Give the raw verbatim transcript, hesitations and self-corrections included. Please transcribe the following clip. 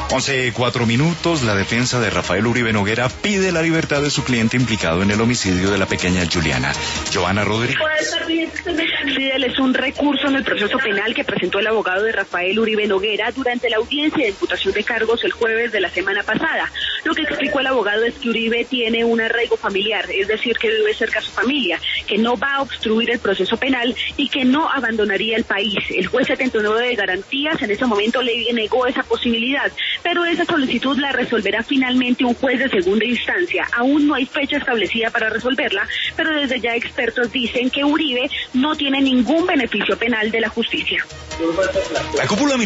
once, cuatro minutos, la defensa de Rafael Uribe Noguera pide la libertad de su cliente implicado en el homicidio de la pequeña Juliana. Joana Rodríguez. Sí, él es un recurso en el proceso penal que presentó el abogado de Rafael Uribe Noguera durante la audiencia de imputación de cargos el jueves de la semana pasada. Lo que explicó el abogado es que Uribe tiene un arraigo familiar, es decir, que vive cerca a su familia, que no va a obstruir el proceso penal y que no abandonaría el país. El juez setenta y nueve de garantías en ese momento le negó esa posibilidad, pero esa solicitud la resolverá finalmente un juez de segunda instancia. Aún no hay fecha establecida para resolverla, pero desde ya expertos dicen que Uribe no tiene ningún beneficio penal de la justicia. La cúpula